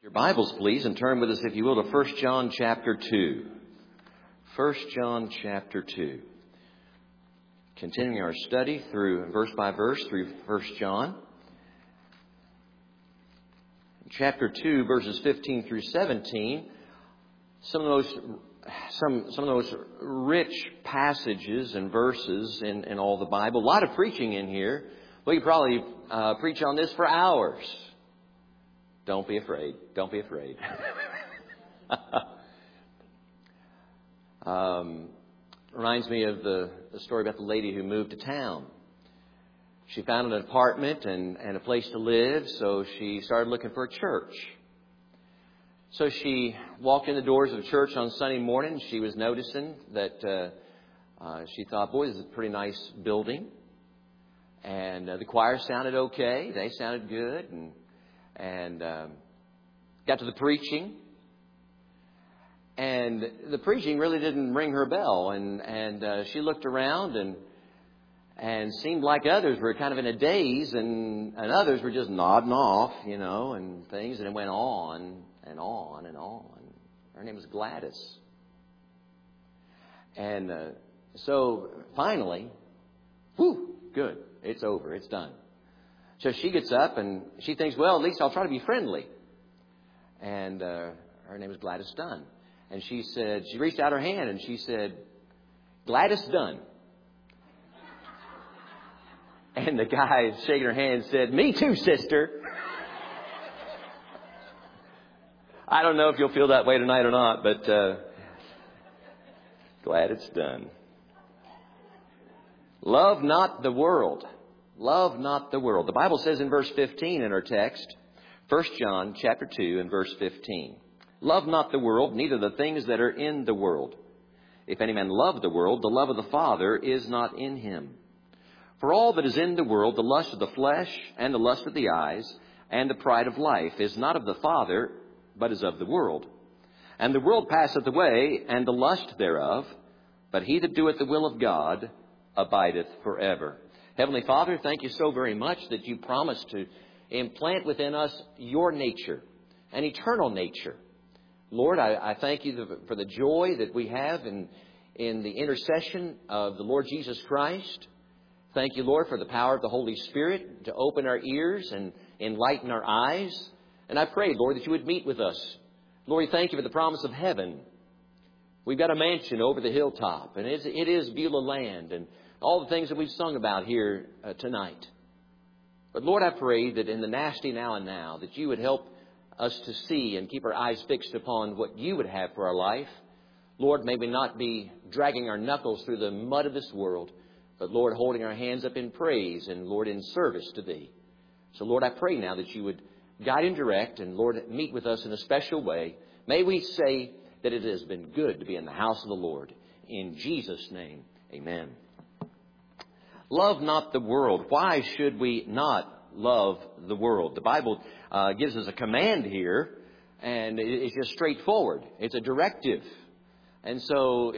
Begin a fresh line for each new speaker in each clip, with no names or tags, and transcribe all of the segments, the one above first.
Your Bibles, please, and turn with us, if you will, to 1 John chapter 2. 1 John chapter 2. Continuing our study through verse by verse through 1 John. Chapter 2, verses 15 through 17. Some of the most rich passages and verses in all the Bible. A lot of preaching in here. We could probably preach on this for hours. Don't be afraid. Don't be afraid. Reminds me of the story about the lady who moved to town. She found an apartment and a place to live, so she started looking for a church. So she walked in the doors of a church on Sunday morning. She was noticing that she thought, boy, this is a pretty nice building. And the choir sounded okay. They sounded good. And got to the preaching, and the preaching really didn't ring her bell. And she looked around and seemed like others were kind of in a daze, and others were just nodding off, and things. And it went on and on and on. Her name was Gladys. And so finally, good, it's over, it's done. So she gets up and she thinks, well, at least I'll try to be friendly. And her name is Gladys Dunn. And she reached out her hand and she said, Gladys Dunn. And the guy shaking her hand said, me too, sister. I don't know if you'll feel that way tonight or not, but glad it's done. Love not the world. Love not the world. The Bible says in verse 15 in our text, 1 John chapter 2 and verse 15. Love not the world, neither the things that are in the world. If any man love the world, the love of the Father is not in him. For all that is in the world, the lust of the flesh and the lust of the eyes and the pride of life is not of the Father, but is of the world. And the world passeth away, and the lust thereof, but he that doeth the will of God abideth forever. Heavenly Father, thank you so very much that you promised to implant within us your nature, an eternal nature. Lord, I thank you for the joy that we have in the intercession of the Lord Jesus Christ. Thank you, Lord, for the power of the Holy Spirit to open our ears and enlighten our eyes. And I pray, Lord, that you would meet with us. Lord, we thank you for the promise of heaven. We've got a mansion over the hilltop, and it is Beulah land, and all the things that we've sung about here tonight. But Lord, I pray that in the nasty now and now, that you would help us to see and keep our eyes fixed upon what you would have for our life. Lord, may we not be dragging our knuckles through the mud of this world, but Lord, holding our hands up in praise and Lord, in service to thee. So Lord, I pray now that you would guide and direct and Lord, meet with us in a special way. May we say that it has been good to be in the house of the Lord. In Jesus' name, amen. Love not the world. Why should we not love the world? The Bible gives us a command here, and it's just straightforward. It's a directive. And so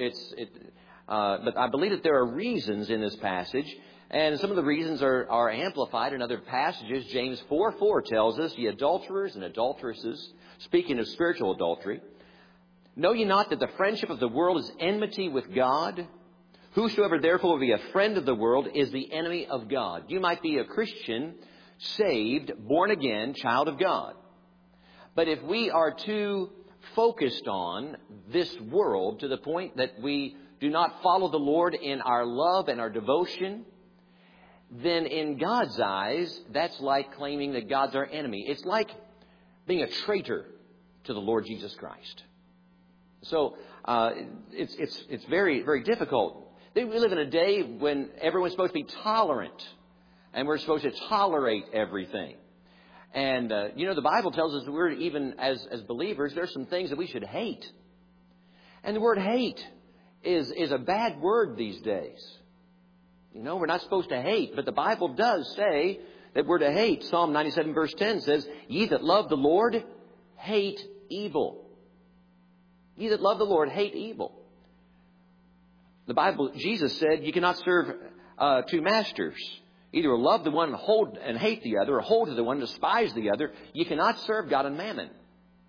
but I believe that there are reasons in this passage, and some of the reasons are amplified in other passages. James 4:4 tells us, ye adulterers and adulteresses, speaking of spiritual adultery, know ye not that the friendship of the world is enmity with God? Whosoever therefore will be a friend of the world is the enemy of God. You might be a Christian, saved, born again, child of God. But if we are too focused on this world to the point that we do not follow the Lord in our love and our devotion, then in God's eyes, that's like claiming that God's our enemy. It's like being a traitor to the Lord Jesus Christ. So it's very, very difficult. We live in a day when everyone's supposed to be tolerant, and we're supposed to tolerate everything. And, the Bible tells us that we're, even as believers, there's some things that we should hate. And the word hate is a bad word these days. We're not supposed to hate, but the Bible does say that we're to hate. Psalm 97 verse 10 says, ye that love the Lord, hate evil. Ye that love the Lord, hate evil. The Bible, Jesus said, you cannot serve two masters. Either love the one and hate the other, or hold to the one and despise the other. You cannot serve God and mammon.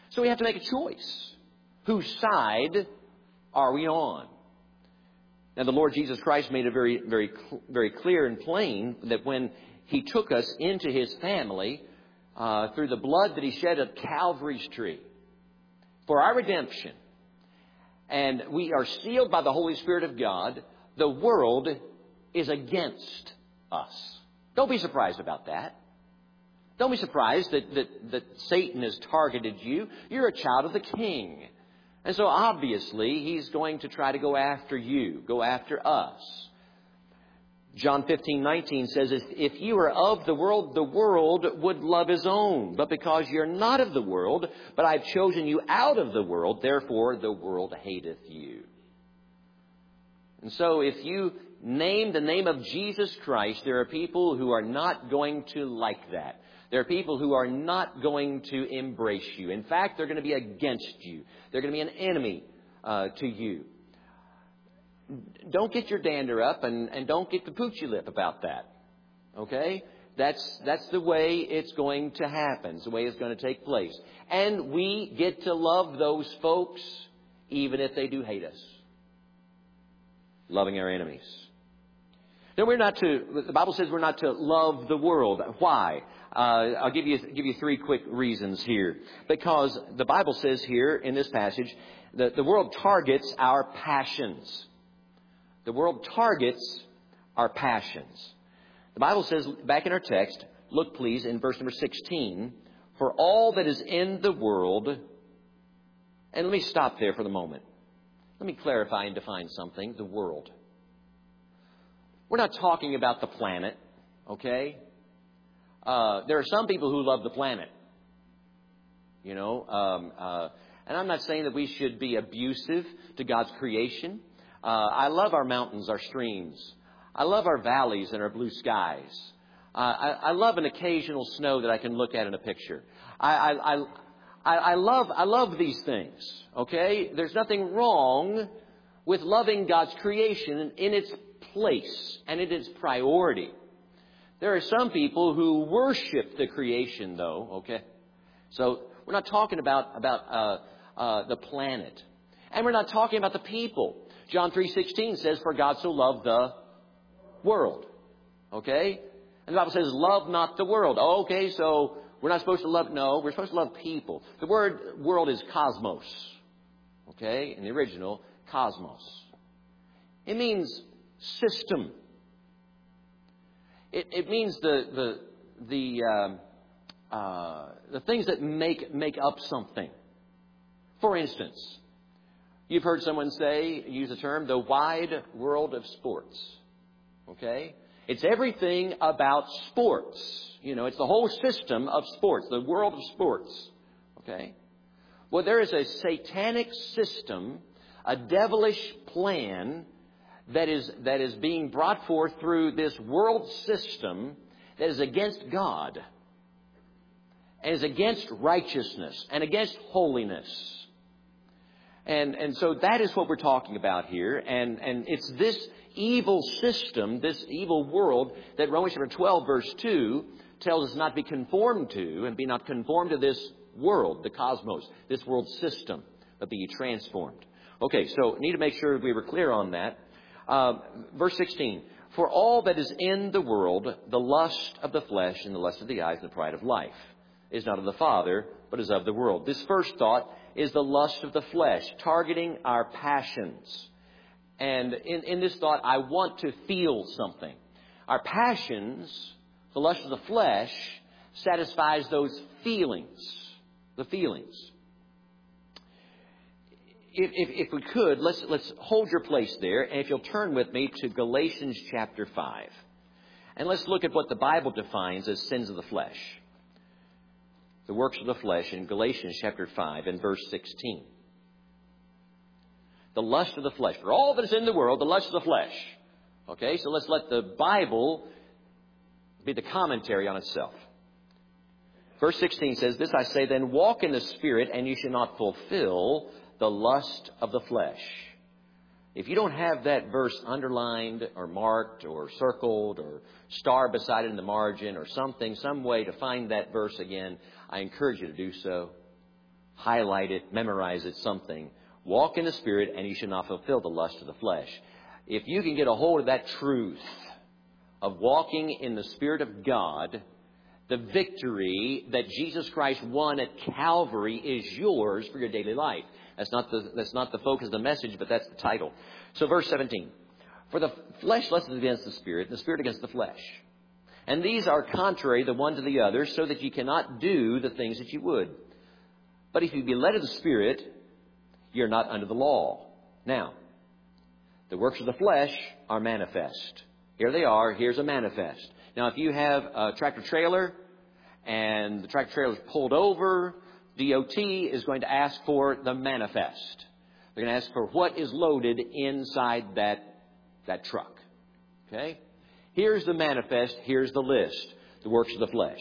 So we have to make a choice. Whose side are we on? Now, the Lord Jesus Christ made it very clear and plain that when He took us into His family through the blood that He shed at Calvary's tree for our redemption, and we are sealed by the Holy Spirit of God, the world is against us. Don't be surprised about that. Don't be surprised that Satan has targeted you. You're a child of the King. And so obviously he's going to try to go after you, go after us. John 15:19 says, if you are of the world would love his own. But because you're not of the world, but I've chosen you out of the world, therefore the world hateth you. And so if you name the name of Jesus Christ, there are people who are not going to like that. There are people who are not going to embrace you. In fact, they're going to be against you. They're going to be an enemy to you. Don't get your dander up and don't get the poochy lip about that. Okay? That's the way it's going to happen. It's the way it's going to take place. And we get to love those folks even if they do hate us. Loving our enemies. Then the Bible says we're not to love the world. Why? I'll give you three quick reasons here. Because the Bible says here in this passage that the world targets our passions. The world targets our passions. The Bible says back in our text, look please in verse number 16, for all that is in the world, and let me stop there for the moment. Let me clarify and define something, the world. We're not talking about the planet, okay? There are some people who love the planet, you know, and I'm not saying that we should be abusive to God's creation. I love our mountains, our streams. I love our valleys and our blue skies. I love an occasional snow that I can look at in a picture. I love these things, okay? There's nothing wrong with loving God's creation in its place and in its priority. There are some people who worship the creation, though, okay? So we're not talking about the planet. And we're not talking about the people. John 3:16 says, for God so loved the world. Okay? And the Bible says, love not the world. Oh, okay, so we're not supposed to love, no, we're supposed to love people. The word world is cosmos. Okay? In the original, cosmos. It means system. It means the things that make up something. For instance, you've heard someone use the term, the wide world of sports. Okay? It's everything about sports. You know, it's the whole system of sports, the world of sports. Okay? Well, there is a satanic system, a devilish plan that is being brought forth through this world system that is against God and is against righteousness and against holiness. And so that is what we're talking about here. And it's this evil system, this evil world that Romans chapter 12 verse 2 tells us not to be conformed to, and be not conformed to this world, the cosmos, this world system, but be ye transformed. Okay, so need to make sure we were clear on that. Verse 16, for all that is in the world, the lust of the flesh and the lust of the eyes and the pride of life is not of the Father, but is of the world. This first thought is the lust of the flesh, targeting our passions. And in this thought, I want to feel something. Our passions, the lust of the flesh, satisfies those feelings, the feelings. If we could, let's hold your place there. And if you'll turn with me to Galatians chapter 5. And let's look at what the Bible defines as sins of the flesh. The works of the flesh in Galatians chapter 5 and verse 16. The lust of the flesh. For all that is in the world, the lust of the flesh. Okay, so let's let the Bible be the commentary on itself. Verse 16 says, this I say then, walk in the Spirit, and you shall not fulfill the lust of the flesh. If you don't have that verse underlined or marked or circled or star beside it in the margin or something, some way to find that verse again, I encourage you to do so. highlight it, memorize it, something. Walk in the Spirit, and you shall not fulfill the lust of the flesh. If you can get a hold of that truth of walking in the Spirit of God, the victory that Jesus Christ won at Calvary is yours for your daily life. That's not the focus of the message, but that's the title. So verse 17. For the flesh lusts against the Spirit, and the Spirit against the flesh. And these are contrary the one to the other, so that you cannot do the things that you would. But if you be led of the Spirit, you're not under the law. Now, the works of the flesh are manifest. Here they are. Here's a manifest. Now, if you have a tractor trailer and the tractor trailer is pulled over, DOT is going to ask for the manifest. They're going to ask for what is loaded inside that truck. Okay? Here's the manifest. Here's the list. The works of the flesh.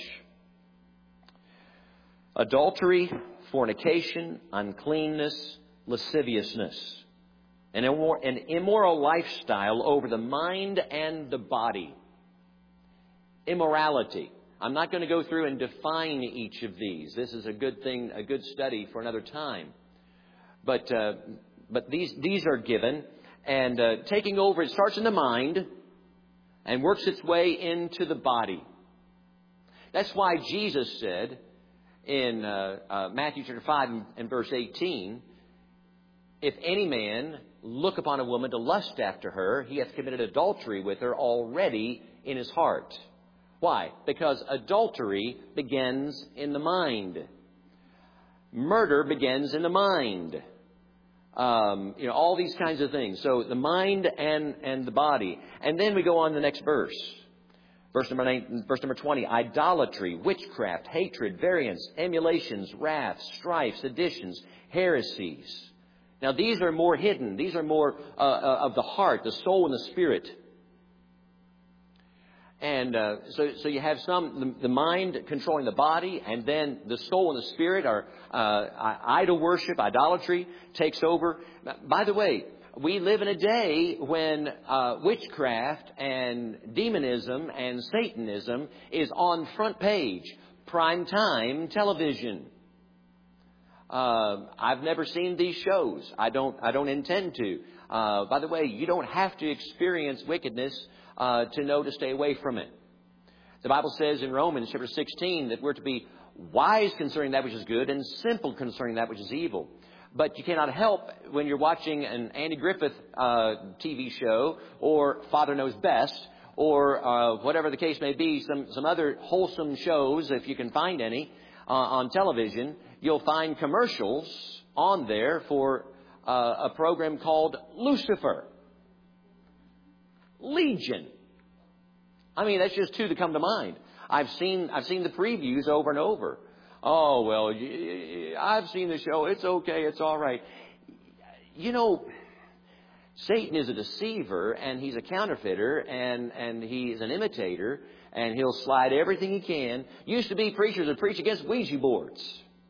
Adultery, fornication, uncleanness, lasciviousness. An immoral lifestyle over the mind and the body. Immorality. I'm not going to go through and define each of these. This is a good thing, a good study for another time. But these are given. And taking over, it starts in the mind and works its way into the body. That's why Jesus said in Matthew chapter 5 and verse 18, if any man look upon a woman to lust after her, he hath committed adultery with her already in his heart. Why? Because adultery begins in the mind. Murder begins in the mind. All these kinds of things. So the mind and the body. And then we go on to the next verse. Verse number 20. Idolatry, witchcraft, hatred, variance, emulations, wrath, strife, seditions, heresies. Now these are more hidden. These are more of the heart, the soul, and the spirit. And so you have the mind controlling the body, and then the soul and the spirit are idol worship, idolatry takes over. By the way, we live in a day when witchcraft and demonism and Satanism is on front page, prime time television. I've never seen these shows. I don't intend to. By the way, you don't have to experience wickedness to know to stay away from it. The Bible says in Romans chapter 16 that we're to be wise concerning that which is good and simple concerning that which is evil. But you cannot help when you're watching an Andy Griffith TV show or Father Knows Best or whatever the case may be, some other wholesome shows, if you can find any, on television. You'll find commercials on there for a program called Lucifer. Legion. I mean, that's just two that come to mind. I've seen the previews over and over. Oh, well, I've seen the show. It's okay. It's all right. You know, Satan is a deceiver, and he's a counterfeiter, and he's an imitator, and he'll slide everything he can. Used to be preachers that preach against Ouija boards.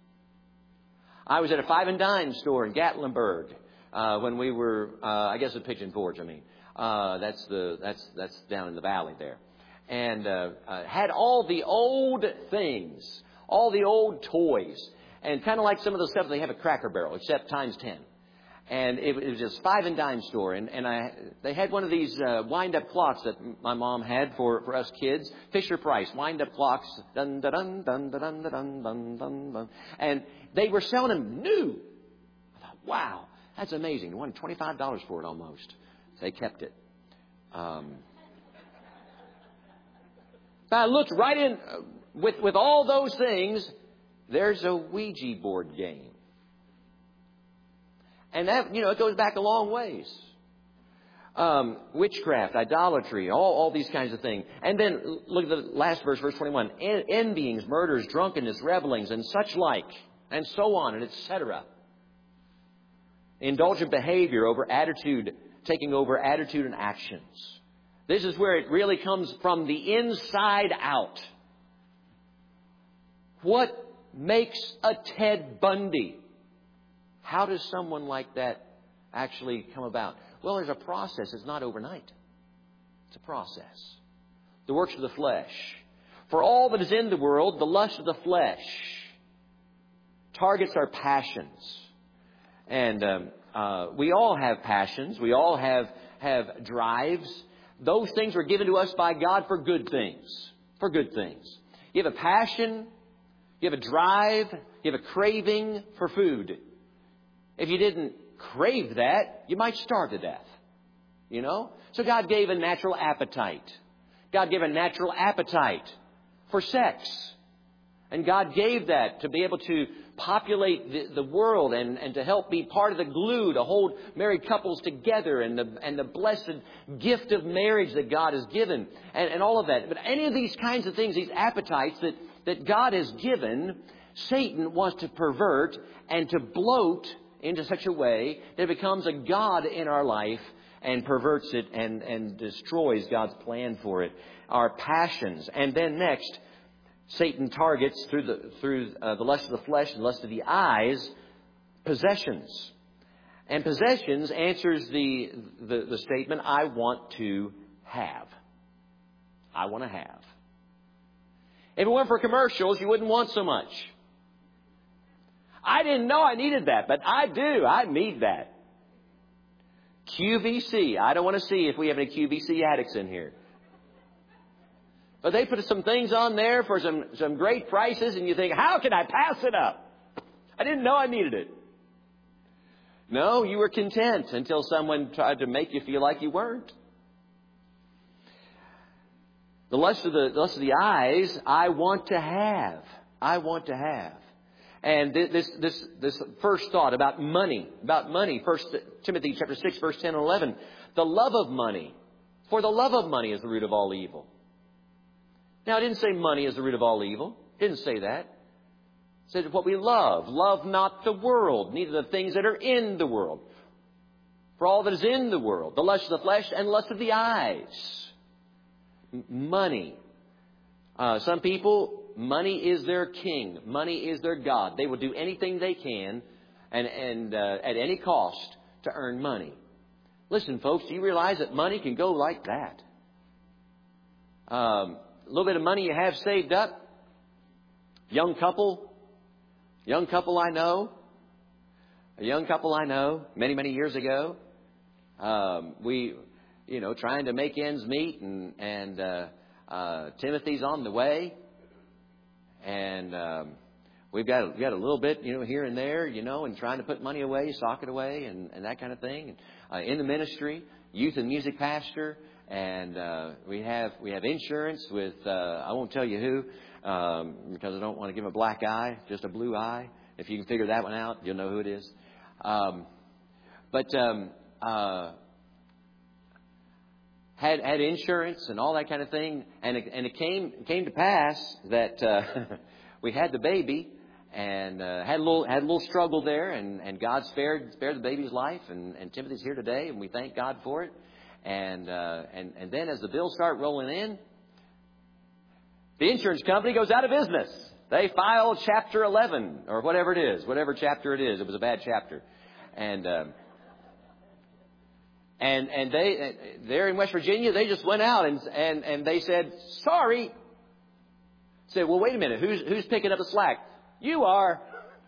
I was at a Five and Dime store in Gatlinburg when we were, I guess, at Pigeon Forge. I mean, that's down in the valley there, and had all the old things, all the old toys, and kind of like some of the stuff they have at Cracker Barrel, except times 10. And it was just Five and Dime store, and they had one of these wind-up clocks that my mom had for us kids, Fisher Price wind-up clocks, dun dun dun dun dun dun dun dun dun dun, and they were selling them new. I thought, wow, that's amazing. They wanted $25 for it almost. They kept it. I looked right in with all those things. There's a Ouija board game. And that, it goes back a long ways. Witchcraft, idolatry, all these kinds of things. And then look at the last verse, verse 21. Envyings, murders, drunkenness, revelings, and such like, and so on, and etc. Indulgent behavior over attitude, taking over attitude and actions. This is where it really comes from the inside out. What makes a Ted Bundy? How does someone like that actually come about? Well, there's a process. It's not overnight. It's a process. The works of the flesh. For all that is in the world, the lust of the flesh, targets our passions. And we all have passions. We all have drives. Those things were given to us by God for good things. For good things. You have a passion. You have a drive. You have a craving for food. If you didn't crave that, you might starve to death. You know? So God gave a natural appetite. God gave a natural appetite for sex. And God gave that to be able to populate the world and to help be part of the glue to hold married couples together and the blessed gift of marriage that God has given and all of that. But any of these kinds of things, these appetites that God has given, Satan wants to pervert and to bloat into such a way that it becomes a god in our life and perverts it and destroys God's plan for it. Our passions. And then next, Satan targets through the lust of the flesh and lust of the eyes, possessions. And possessions answers the statement, I want to have. I want to have. If it weren't for commercials, you wouldn't want so much. I didn't know I needed that, but I do. I need that. QVC. I don't want to see if we have any QVC addicts in here. But they put some things on there for some great prices, and you think, how can I pass it up? I didn't know I needed it. No, you were content until someone tried to make you feel like you weren't. The lust of the eyes, I want to have. I want to have. And this first thought about money, 1 Timothy chapter 6, verse 10 and 11. The love of money. For the love of money is the root of all evil. Now, it didn't say money is the root of all evil. It didn't say that. It said what we love. Love not the world, neither the things that are in the world. For all that is in the world, the lust of the flesh and lust of the eyes. Money. Some people, money is their king. Money is their god. They will do anything they can and at any cost to earn money. Listen, folks, do you realize that money can go like that? A little bit of money you have saved up. Young couple I know. A young couple I know many years ago. We, trying to make ends meet and Timothy's on the way. And we've got a little bit, here and there, and trying to put money away, sock it away and that kind of thing. And, in the ministry, youth and music pastor. And we have insurance with I won't tell you who because I don't want to give a black eye, just a blue eye. If you can figure that one out, you'll know who it is. Had insurance and all that kind of thing, and it came to pass that we had the baby and had a little struggle there, and God spared the baby's life, and Timothy's here today, and we thank God for it. And then as the bills start rolling in, the insurance company goes out of business. They file Chapter 11 or whatever it is, whatever chapter it is. It was a bad chapter, and they're in West Virginia. They just went out and they said sorry. Said, well, wait a minute, who's picking up the slack? You are.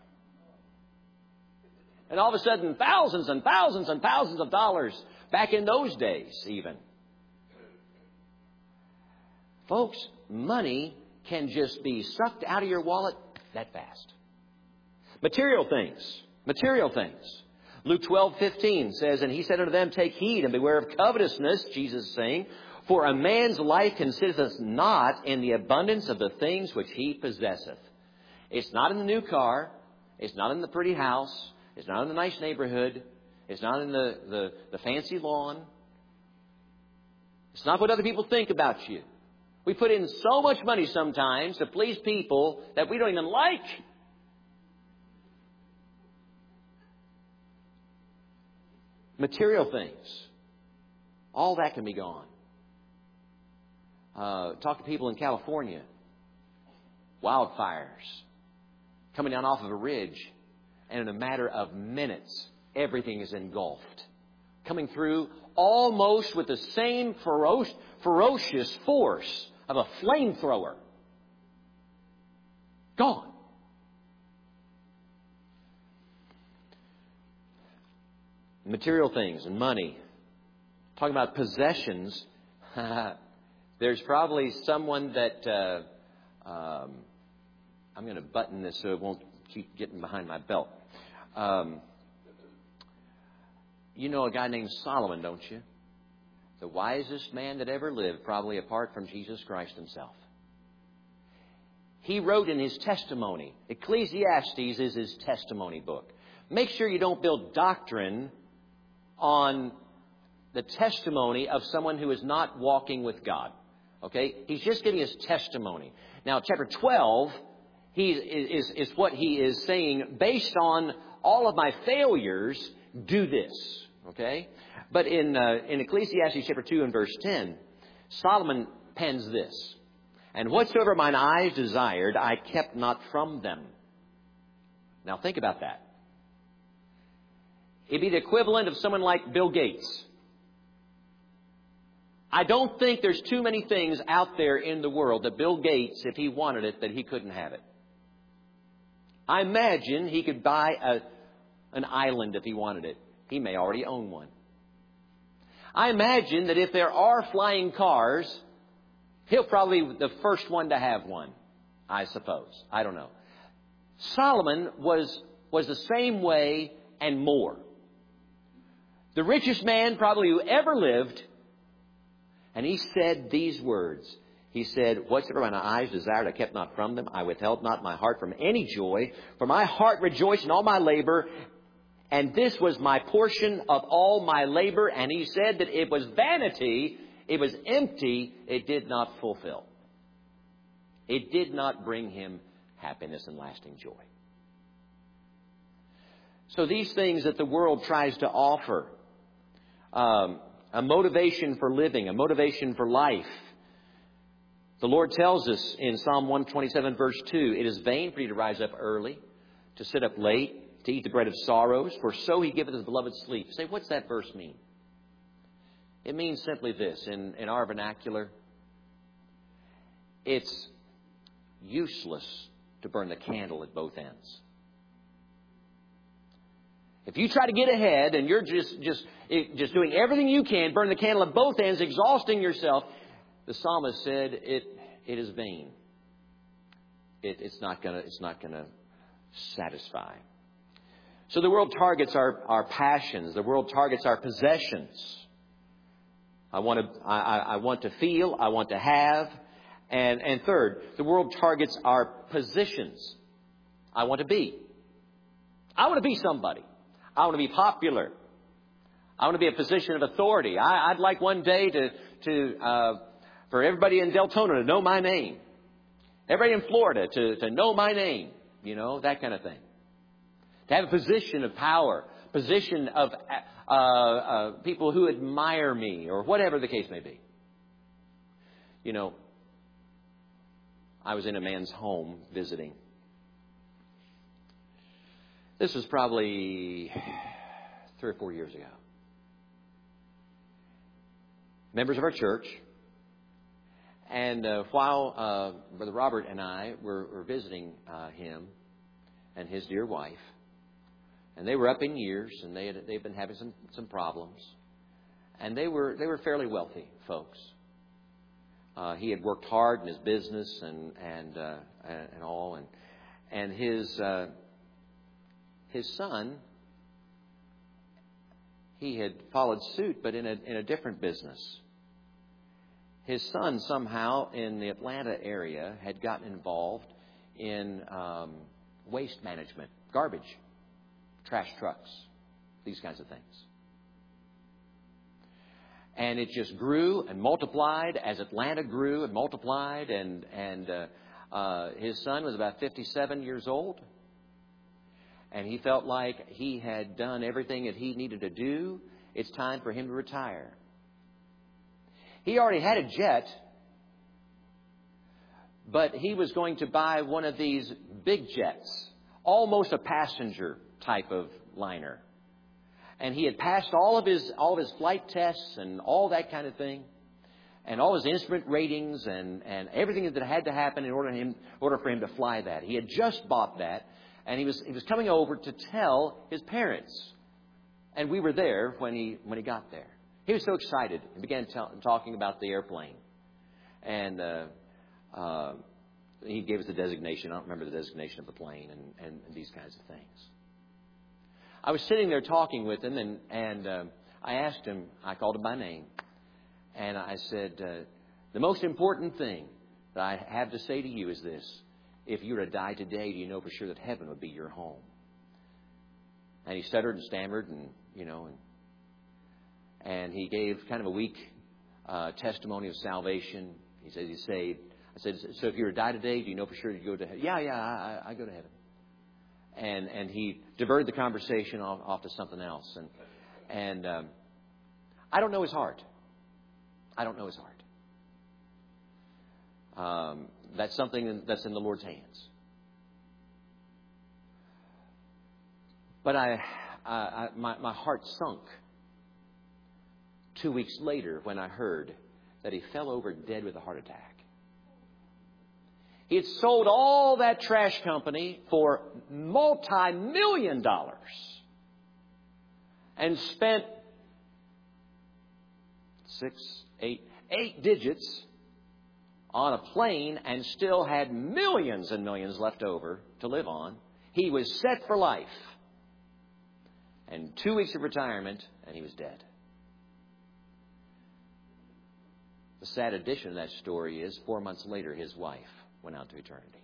And all of a sudden, thousands and thousands and thousands of dollars. Back in those days, even. Folks, money can just be sucked out of your wallet that fast. Material things. Luke 12:15 says, and he said unto them, take heed and beware of covetousness, Jesus is saying, for a man's life consisteth not in the abundance of the things which he possesseth. It's not in the new car. It's not in the pretty house. It's not in the nice neighborhood. It's not in the fancy lawn. It's not what other people think about you. We put in so much money sometimes to please people that we don't even like. Material things. All that can be gone. Talk to people in California. Wildfires. Coming down off of a ridge. And in a matter of minutes, everything is engulfed. Coming through almost with the same ferocious force of a flamethrower. Gone. material things and money. Talking about possessions, there's probably someone that I'm going to button this so it won't keep getting behind my belt. You know a guy named Solomon, don't you? The wisest man that ever lived, probably apart from Jesus Christ himself. He wrote in his testimony. Ecclesiastes is his testimony book. Make sure you don't build doctrine on the testimony of someone who is not walking with God. Okay? He's just giving his testimony. Now, chapter 12 is what he is saying. Based on all of my failures, do this. Okay? But in Ecclesiastes chapter 2 and verse 10, Solomon pens this. And whatsoever mine eyes desired, I kept not from them. Now think about that. It'd be the equivalent of someone like Bill Gates. I don't think there's too many things out there in the world that Bill Gates, if he wanted it, that he couldn't have it. I imagine he could buy an island if he wanted it. He may already own one. I imagine that if there are flying cars, he'll probably be the first one to have one, I suppose. I don't know. Solomon was the same way and more. The richest man probably who ever lived. And he said these words. He said, whatsoever mine eyes desired, I kept not from them. I withheld not my heart from any joy. For my heart rejoiced in all my labor. And this was my portion of all my labor. And he said that it was vanity. It was empty. It did not fulfill. It did not bring him happiness and lasting joy. So these things that the world tries to offer, a motivation for living, a motivation for life. The Lord tells us in Psalm 127 verse 2, it is vain for you to rise up early, to sit up late, to eat the bread of sorrows, for so he giveth his beloved sleep. You say, what's that verse mean? It means simply this, in our vernacular, it's useless to burn the candle at both ends. If you try to get ahead and you're just doing everything you can, burn the candle at both ends, exhausting yourself, the psalmist said it is vain. It's not gonna satisfy. So the world targets our passions. The world targets our possessions. I want to feel. I want to have. And third, the world targets our positions. I want to be. I want to be somebody. I want to be popular. I want to be a position of authority. I'd like one day for everybody in Deltona to know my name. Everybody in Florida to know my name. You know, that kind of thing. To have a position of power, position of people who admire me, or whatever the case may be. You know, I was in a man's home visiting. This was probably 3 or 4 years ago. Members of our church. And while Brother Robert and I were visiting him and his dear wife, and they were up in years, and they've been having some problems, and they were fairly wealthy folks. He had worked hard in his business and all, and his son, he had followed suit, but in a different business. His son somehow in the Atlanta area had gotten involved in waste management, garbage, trash trucks, these kinds of things. And it just grew and multiplied as Atlanta grew and multiplied. And his son was about 57 years old. And he felt like he had done everything that he needed to do. It's time for him to retire. He already had a jet, but he was going to buy one of these big jets, almost a passenger type of liner. And he had passed all of his flight tests and all that kind of thing, and all his instrument ratings and everything that had to happen in order for him to fly that. He had just bought that, and he was coming over to tell his parents And we were there when he got there. He was so excited. He began talking about the airplane. And he gave us the designation. I don't remember the designation of the plane and these kinds of things. I was sitting there talking with him, and I asked him, I called him by name, and I said, the most important thing that I have to say to you is this. If you were to die today, do you know for sure that heaven would be your home? And he stuttered and stammered and he gave kind of a weak testimony of salvation. He said he's saved. I said, so if you were to die today, do you know for sure you'd go to heaven? Yeah, I go to heaven. And he diverted the conversation off to something else. And I don't know his heart. I don't know his heart. That's something that's in the Lord's hands. But my heart sunk 2 weeks later when I heard that he fell over dead with a heart attack. He had sold all that trash company for multi-million dollars and spent 8 digits on a plane and still had millions and millions left over to live on. He was set for life. And 2 weeks of retirement, and he was dead. The sad addition to that story is 4 months later, his wife went out to eternity.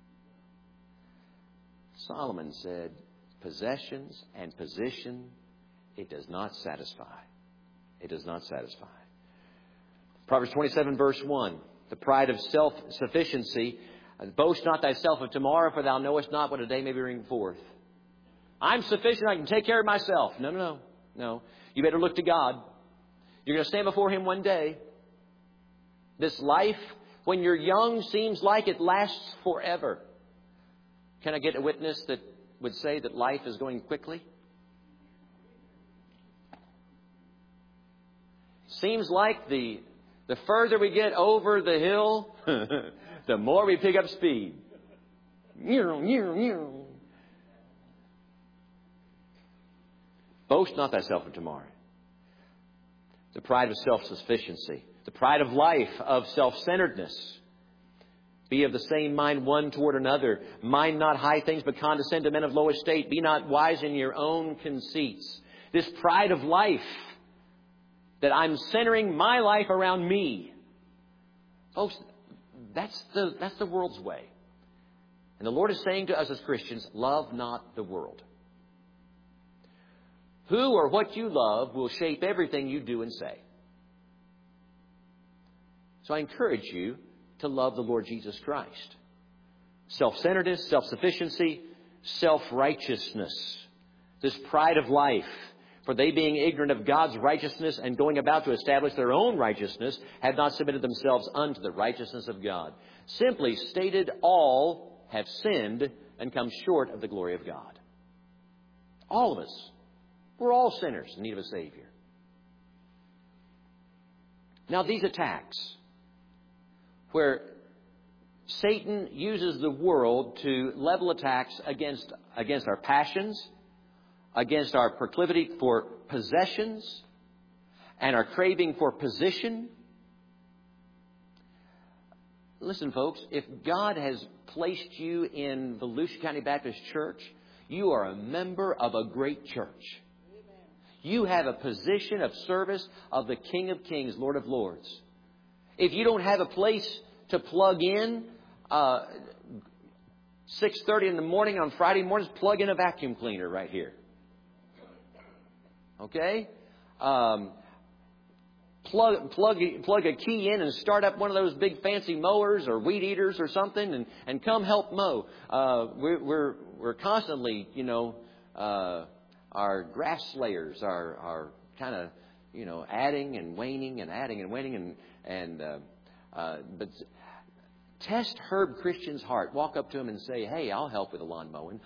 Solomon said, possessions and position, it does not satisfy. It does not satisfy. Proverbs 27 verse 1, the pride of self-sufficiency, boast not thyself of tomorrow, for thou knowest not what a day may bring forth. I'm sufficient, I can take care of myself. No. You better look to God. You're going to stand before Him one day. This life, when you're young, seems like it lasts forever. Can I get a witness that would say that life is going quickly? Seems like the further we get over the hill, the more we pick up speed. Boast not thyself of tomorrow. The pride of self-sufficiency. The pride of life, of self-centeredness. Be of the same mind one toward another. Mind not high things, but condescend to men of low estate. Be not wise in your own conceits. This pride of life, that I'm centering my life around me. Folks, that's the world's way. And the Lord is saying to us as Christians, love not the world. Who or what you love will shape everything you do and say. So I encourage you to love the Lord Jesus Christ. Self-centeredness, self-sufficiency, self-righteousness. This pride of life. For they being ignorant of God's righteousness and going about to establish their own righteousness, have not submitted themselves unto the righteousness of God. Simply stated, all have sinned and come short of the glory of God. All of us. We're all sinners in need of a Savior. Now these attacks, where Satan uses the world to level attacks against our passions, against our proclivity for possessions, and our craving for position. Listen, folks, if God has placed you in Volusia County Baptist Church, you are a member of a great church. You have a position of service of the King of Kings, Lord of Lords. If you don't have a place to plug in, 6:30 in the morning on Friday mornings, plug in a vacuum cleaner right here. Okay? Plug a key in and start up one of those big fancy mowers or weed eaters or something and come help mow. We're constantly, our grass slayers are kind of, adding and waning but test Herb Christian's heart. Walk up to him and say, hey, I'll help with the lawn mowing.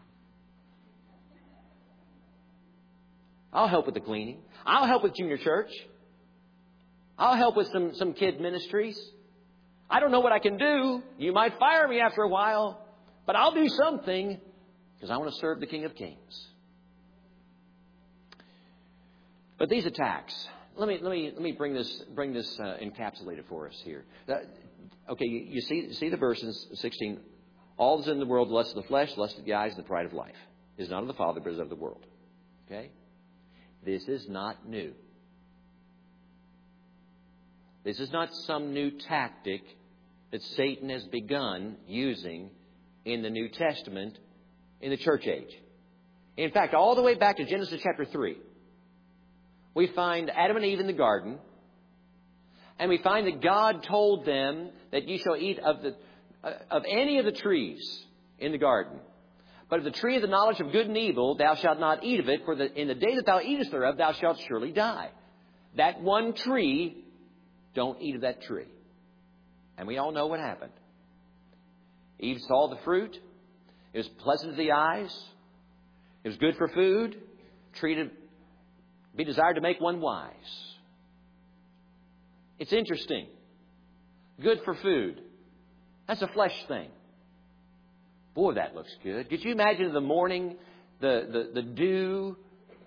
I'll help with the cleaning. I'll help with junior church. I'll help with some kid ministries. I don't know what I can do. You might fire me after a while, but I'll do something because I want to serve the King of Kings. But these attacks, let me bring this encapsulated for us here. Okay, you see the verse in 16. All is in the world, the lust of the flesh, lust of the eyes, and the pride of life. Is not of the Father, but is of the world. Okay? This is not new. This is not some new tactic that Satan has begun using in the New Testament in the church age. In fact, all the way back to Genesis chapter 3, we find Adam and Eve in the garden, and we find that God told them that you shall eat of any of the trees in the garden. But of the tree of the knowledge of good and evil, thou shalt not eat of it, for in the day that thou eatest thereof, thou shalt surely die. That one tree, don't eat of that tree. And we all know what happened. Eve saw the fruit. It was pleasant to the eyes. It was good for food. Be desired to make one wise. It's interesting. Good for food. That's a flesh thing. Boy, that looks good. Could you imagine in the morning, the dew,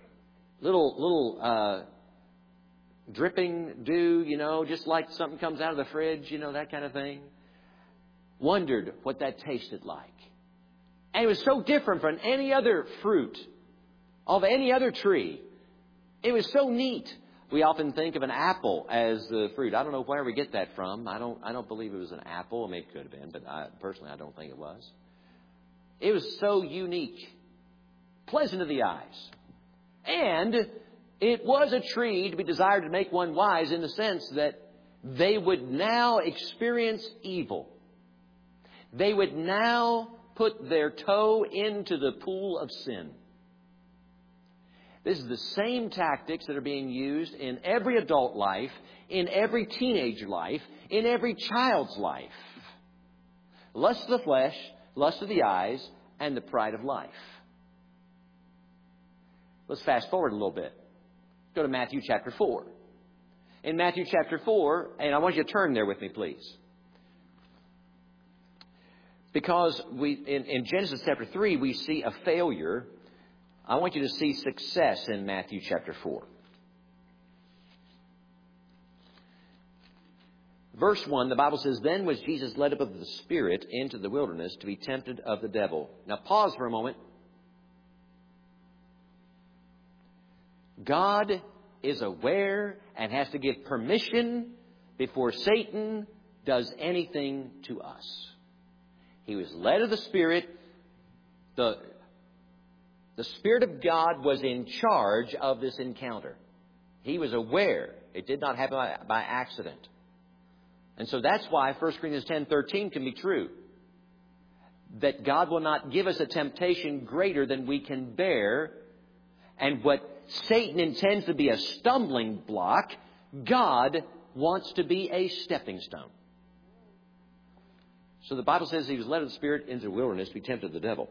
little dripping dew, just like something comes out of the fridge, that kind of thing. Wondered what that tasted like. And it was so different from any other fruit of any other tree. It was so neat. We often think of an apple as the fruit. I don't know where we get that from. I don't believe it was an apple. I mean, it could have been, but personally, I don't think it was. It was so unique, pleasant to the eyes. And it was a tree to be desired to make one wise in the sense that they would now experience evil. They would now put their toe into the pool of sin. This is the same tactics that are being used in every adult life, in every teenage life, in every child's life. Lust of the flesh, lust of the eyes, and the pride of life. Let's fast forward a little bit. Go to Matthew chapter 4. In Matthew chapter 4, and I want you to turn there with me, please. Because in Genesis chapter 3, we see a failure. I want you to see success in Matthew chapter 4. Verse 1, the Bible says, Then was Jesus led up of the Spirit into the wilderness to be tempted of the devil. Now pause for a moment. God is aware and has to give permission before Satan does anything to us. He was led of the Spirit. The Spirit of God was in charge of this encounter. He was aware. It did not happen by accident. And so that's why 1 Corinthians 10:13 can be true. That God will not give us a temptation greater than we can bear. And what Satan intends to be a stumbling block, God wants to be a stepping stone. So the Bible says he was led of the Spirit into the wilderness to be tempted of the devil.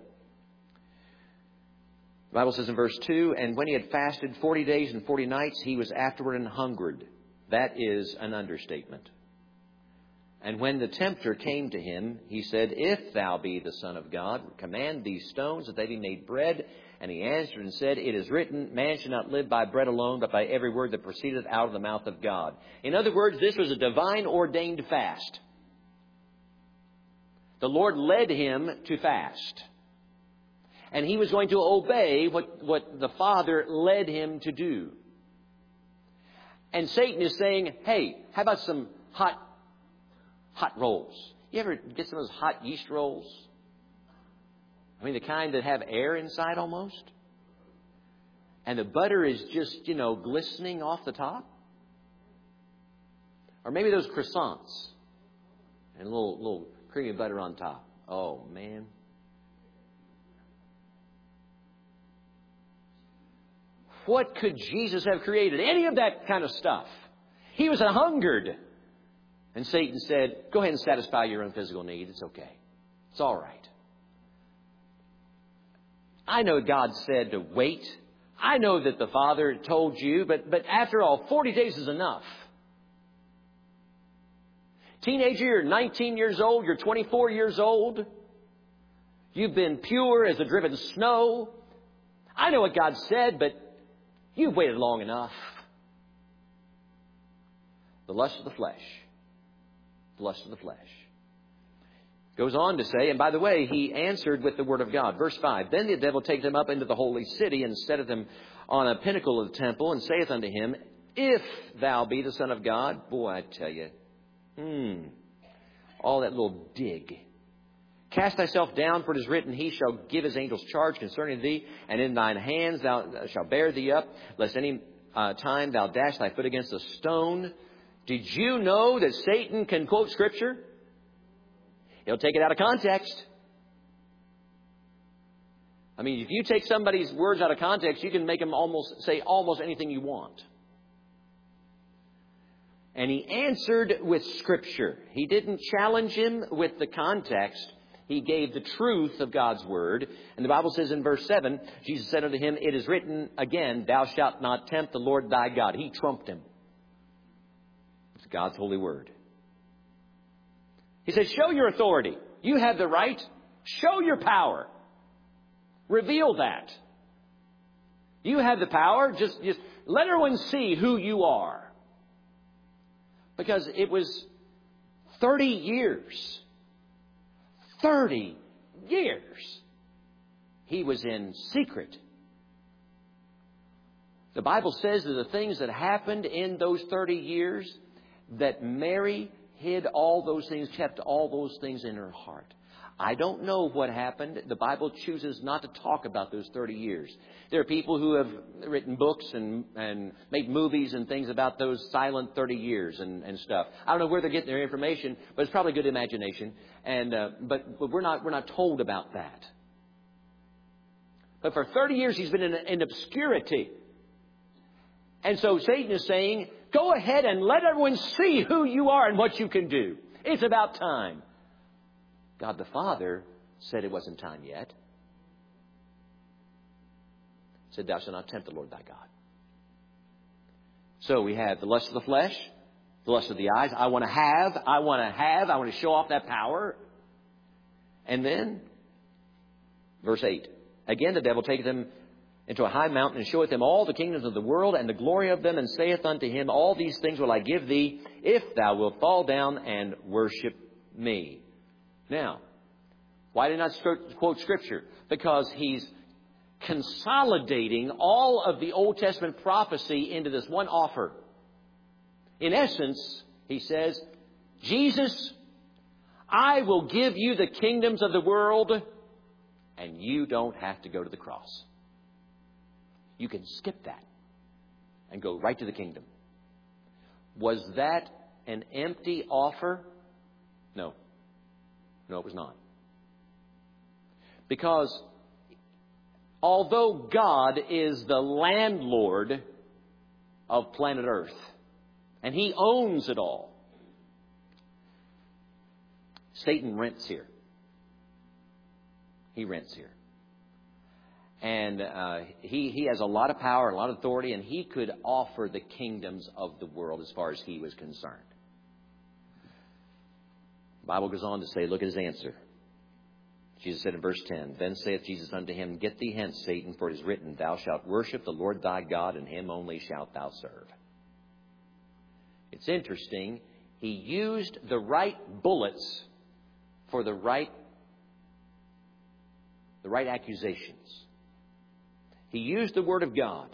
The Bible says in verse 2, And when he had fasted 40 days and 40 nights, he was afterward and hungered. That is an understatement. And when the tempter came to him, he said, If thou be the Son of God, command these stones that they be made bread. And he answered and said, It is written, Man shall not live by bread alone, but by every word that proceedeth out of the mouth of God. In other words, this was a divine ordained fast. The Lord led him to fast. And he was going to obey what the Father led him to do. And Satan is saying, Hey, how about some hot rolls? You ever get some of those hot yeast rolls? I mean, the kind that have air inside almost. And the butter is just, glistening off the top. Or maybe those croissants. And a little creamy butter on top. Oh, man. What could Jesus have created? Any of that kind of stuff. He was hungered. And Satan said, Go ahead and satisfy your own physical need. It's okay. It's all right. I know God said to wait. I know that the Father told you, but after all, 40 days is enough. Teenager, you're 19 years old, you're 24 years old. You've been pure as the driven snow. I know what God said, but you've waited long enough. The lust of the flesh. The lust of the flesh. Goes on to say, and by the way, he answered with the word of God. Verse 5, Then the devil taketh him up into the holy city, and setteth him on a pinnacle of the temple, and saith unto him, If thou be the Son of God. Boy, I tell you. All that little dig. Cast thyself down, for it is written, He shall give His angels charge concerning thee, and in thine hands thou shalt bear thee up, lest any time thou dash thy foot against a stone. Did you know that Satan can quote Scripture? He'll take it out of context. I mean, if you take somebody's words out of context, you can make them say almost anything you want. And he answered with Scripture. He didn't challenge him with the context. He gave the truth of God's Word. And the Bible says in verse 7, Jesus said unto him, It is written again, Thou shalt not tempt the Lord thy God. He trumped him. It's God's holy Word. He said, show your authority. You have the right. Show your power. Reveal that. You have the power. Just let everyone see who you are. Because it was 30 years. 30 years. He was in secret. The Bible says that the things that happened in those 30 years, that Mary hid all those things, kept all those things in her heart. I don't know what happened. The Bible chooses not to talk about those 30 years. There are people who have written books and made movies and things about those silent 30 years and stuff. I don't know where they're getting their information, but it's probably good imagination. And but we're not told about that. But for 30 years he's been in obscurity. And so Satan is saying, go ahead and let everyone see who you are and what you can do. It's about time. God the Father said it wasn't time yet. He said, Thou shalt not tempt the Lord thy God. So we have the lust of the flesh, the lust of the eyes. I want to show off that power. And then, verse 8. Again, the devil taketh him into a high mountain, and showeth him all the kingdoms of the world, and the glory of them, and saith unto him, All these things will I give thee, if thou wilt fall down and worship me. Now, why did I not quote Scripture? Because he's consolidating all of the Old Testament prophecy into this one offer. In essence, he says, Jesus, I will give you the kingdoms of the world, and you don't have to go to the cross. You can skip that and go right to the kingdom. Was that an empty offer? No. No, it was not. Because although God is the landlord of planet Earth, and He owns it all, Satan rents here. He rents here. And he has a lot of power, a lot of authority, and he could offer the kingdoms of the world as far as he was concerned. The Bible goes on to say, look at his answer. Jesus said in verse 10, Then saith Jesus unto him, Get thee hence, Satan, for it is written, Thou shalt worship the Lord thy God, and Him only shalt thou serve. It's interesting. He used the right bullets for the right accusations. He used the Word of God.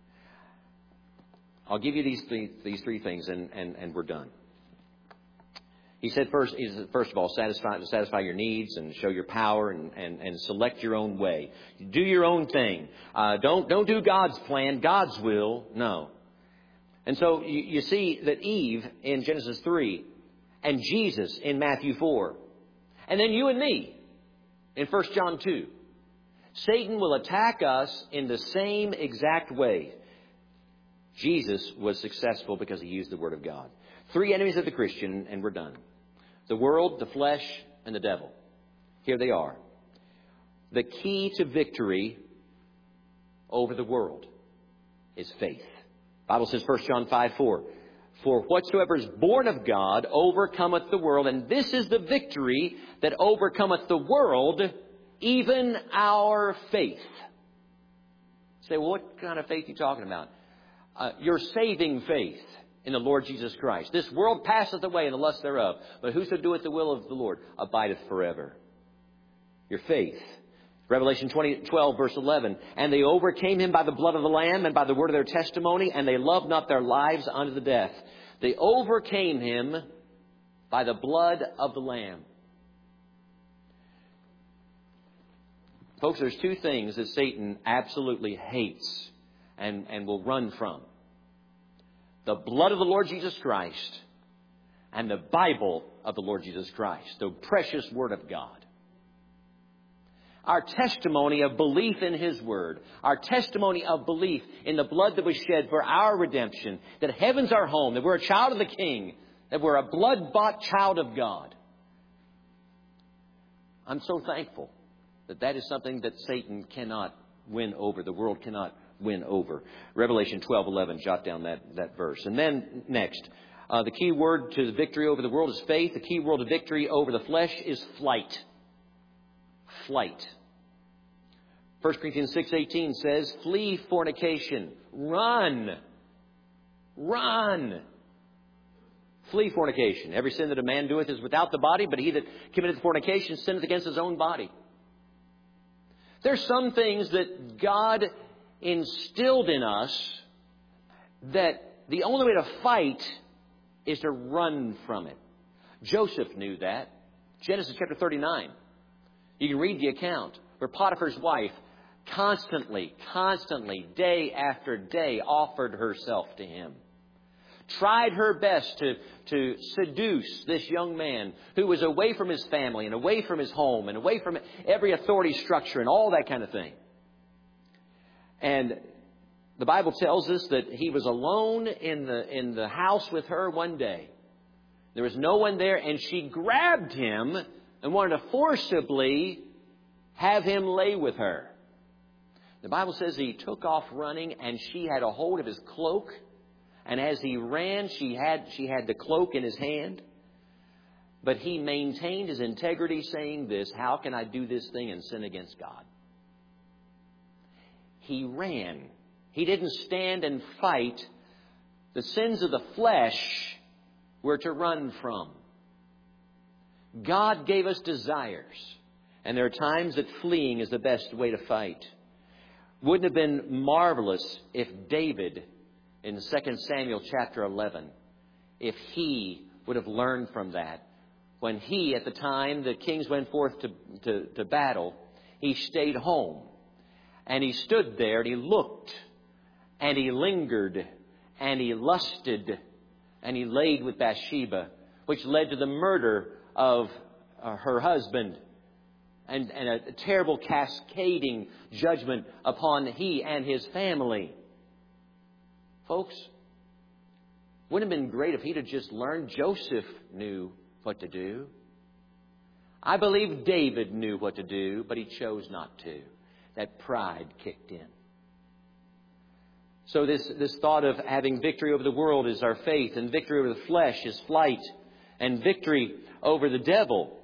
I'll give you these three things, and we're done. He said first of all, satisfy your needs and show your power and select your own way. Do your own thing. Don't do God's plan, God's will. No. And so you see that Eve in Genesis 3 and Jesus in Matthew 4. And then you and me in 1 John 2. Satan will attack us in the same exact way. Jesus was successful because he used the Word of God. 3 enemies of the Christian, and we're done. The world, the flesh, and the devil. Here they are. The key to victory over the world is faith. The Bible says, 1 John 5:4, For whatsoever is born of God overcometh the world, and this is the victory that overcometh the world, even our faith. You say, well, what kind of faith are you talking about? Your saving faith. in the Lord Jesus Christ. This world passeth away, and the lust thereof. But whoso doeth the will of the Lord abideth forever. Your faith. Revelation 12, verse 11. And they overcame him by the blood of the Lamb and by the word of their testimony, and they loved not their lives unto the death. They overcame him by the blood of the Lamb. Folks, there's two things that Satan absolutely hates and will run from. The blood of the Lord Jesus Christ and the Bible of the Lord Jesus Christ, the precious Word of God. Our testimony of belief in His Word, our testimony of belief in the blood that was shed for our redemption, that heaven's our home, that we're a child of the King, that we're a blood-bought child of God. I'm so thankful that that is something that Satan cannot win over, the world cannot win over. Revelation 12:11, jot down that verse. And then next, the key word to the victory over the world is faith. The key word to victory over the flesh is flight. Flight. 1 Corinthians 6:18 says, flee fornication. Run. Run. Flee fornication. Every sin that a man doeth is without the body, but he that committeth fornication sinneth against his own body. There's some things that God instilled in us that the only way to fight is to run from it. Joseph knew that. Genesis chapter 39. You can read the account where Potiphar's wife constantly, day after day offered herself to him. Tried her best to seduce this young man who was away from his family and away from his home and away from every authority structure and all that kind of thing. And the Bible tells us that he was alone in the house with her one day. There was no one there, and she grabbed him and wanted to forcibly have him lay with her. The Bible says he took off running, and she had a hold of his cloak. And as he ran, she had the cloak in his hand. But he maintained his integrity, saying this, how can I do this thing and sin against God? He ran. He didn't stand and fight. The sins of the flesh were to run from. God gave us desires. And there are times that fleeing is the best way to fight. Wouldn't it have been marvelous if David, in 2 Samuel chapter 11, if he would have learned from that. When he, at the time the kings went forth to battle, he stayed home. And he stood there and he looked and he lingered and he lusted and he laid with Bathsheba, which led to the murder of her husband and a terrible cascading judgment upon he and his family. Folks, wouldn't it have been great if he'd have just learned? Joseph knew what to do. I believe David knew what to do, but he chose not to. That pride kicked in. So this thought of having victory over the world is our faith, and victory over the flesh is flight, and victory over the devil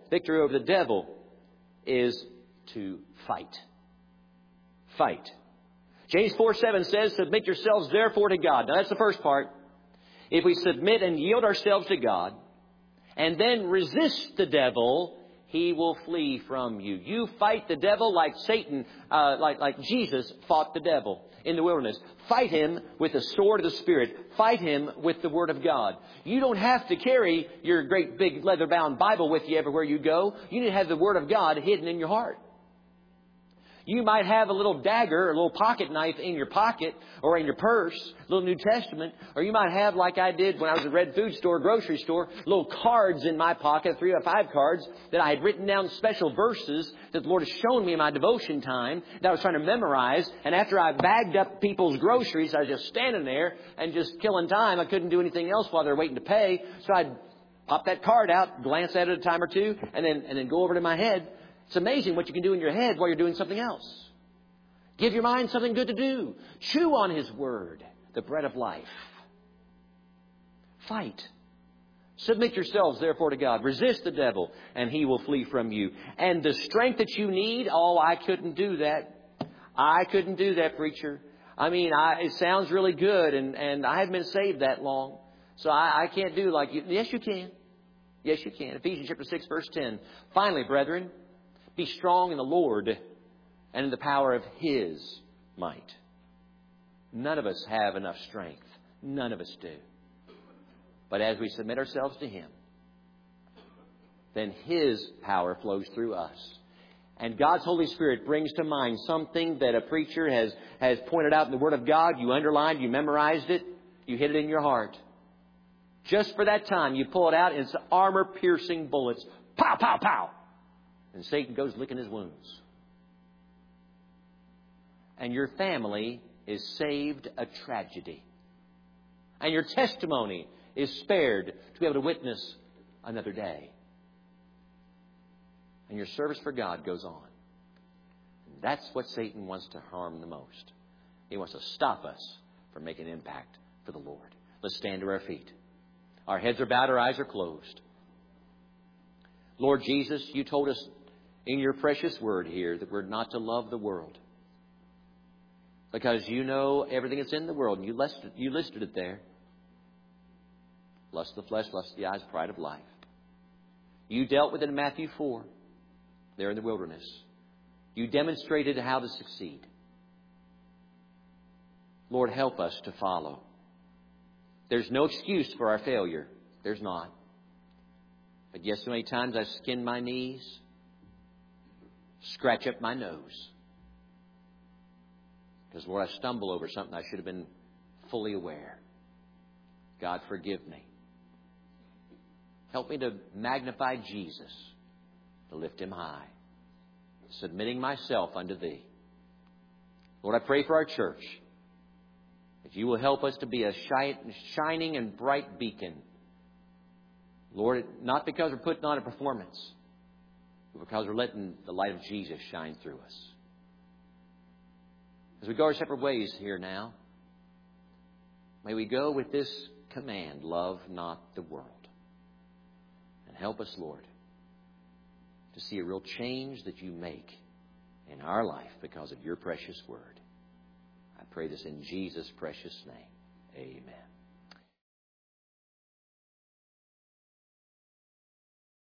is to fight. Fight. James 4:7 says, submit yourselves therefore to God. Now that's the first part. If we submit and yield ourselves to God, and then resist the devil, he will flee from you. You fight the devil like Satan, like Jesus fought the devil in the wilderness. Fight him with the sword of the Spirit. Fight him with the Word of God. You don't have to carry your great big leather-bound Bible with you everywhere you go. You need to have the Word of God hidden in your heart. You might have a little dagger, a little pocket knife in your pocket or in your purse, a little New Testament. Or you might have, like I did when I was at Red Food Store, grocery store, little cards in my pocket, 3 or 5 cards, that I had written down special verses that the Lord has shown me in my devotion time that I was trying to memorize. And after I bagged up people's groceries, I was just standing there and just killing time. I couldn't do anything else while they were waiting to pay. So I'd pop that card out, glance at it a time or two, and then go over to my head. It's amazing what you can do in your head while you're doing something else. Give your mind something good to do. Chew on His Word, the bread of life. Fight. Submit yourselves, therefore, to God. Resist the devil, and he will flee from you. And the strength that you need, I couldn't do that. I couldn't do that, preacher. I mean, it sounds really good, and I haven't been saved that long. So I can't do like you. Yes, you can. Yes, you can. Ephesians chapter 6, verse 10. Finally, brethren, be strong in the Lord and in the power of His might. None of us have enough strength. None of us do. But as we submit ourselves to Him, then His power flows through us. And God's Holy Spirit brings to mind something that a preacher has pointed out in the Word of God. You underlined, you memorized it, you hid it in your heart. Just for that time, you pull it out, and it's armor-piercing bullets. Pow, pow, pow. And Satan goes licking his wounds. And your family is saved a tragedy. And your testimony is spared to be able to witness another day. And your service for God goes on. And that's what Satan wants to harm the most. He wants to stop us from making an impact for the Lord. Let's stand to our feet. Our heads are bowed, our eyes are closed. Lord Jesus, you told us in your precious word here that we're not to love the world. Because you know everything that's in the world. And you listed it there. Lust of the flesh, lust of the eyes, pride of life. You dealt with it in Matthew 4, there in the wilderness. You demonstrated how to succeed. Lord, help us to follow. There's no excuse for our failure. There's not. But yes, so many times I skin my knees, scratch up my nose. Because, Lord, I stumble over something I should have been fully aware. God, forgive me. Help me to magnify Jesus, to lift Him high, submitting myself unto Thee. Lord, I pray for our church, that You will help us to be a shining and bright beacon. Lord, not because we're putting on a performance, but because we're letting the light of Jesus shine through us. As we go our separate ways here now, may we go with this command, love not the world. And help us, Lord, to see a real change that You make in our life because of Your precious word. I pray this in Jesus' precious name. Amen.